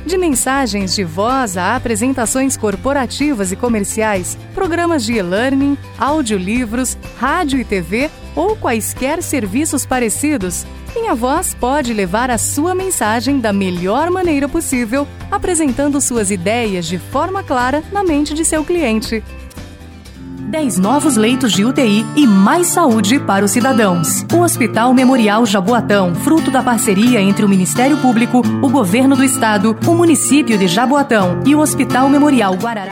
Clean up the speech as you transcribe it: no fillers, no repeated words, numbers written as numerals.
De mensagens de voz a apresentações corporativas e comerciais, programas de e-learning, audiolivros, rádio e TV ou quaisquer serviços parecidos, Minha Voz pode levar a sua mensagem da melhor maneira possível, apresentando suas ideias de forma clara na mente de seu cliente. 10 novos leitos de UTI e mais saúde para os cidadãos. O Hospital Memorial Jaboatão, fruto da parceria entre o Ministério Público, o Governo do Estado, o município de Jaboatão e o Hospital Memorial Guarará.